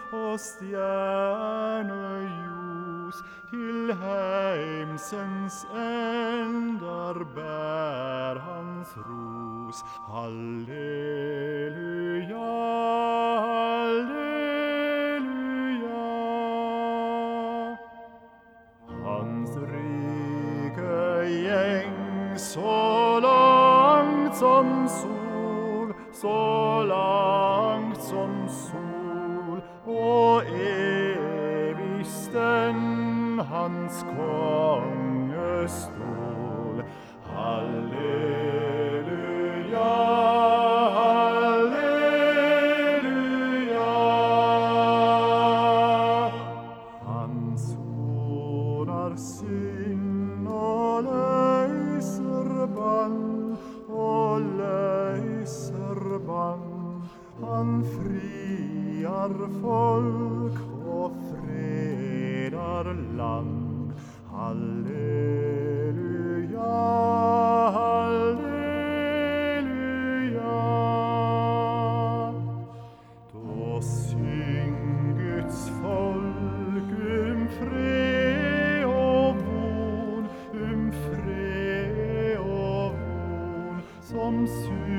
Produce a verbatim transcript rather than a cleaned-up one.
og stjerneljus til heimsens ender bær hans ros. Halleluja, halleluja. Hans rike gjeng så langt som sol, så langt som sol, og evig stend hans kongestol. Halleluja, halleluja. Han sonar synd og løyser bann, og løyser bann. Han friar folk og fredar land. Halleluja, halleluja. Da syng Guds folk um fred og von, um fred og von, som syng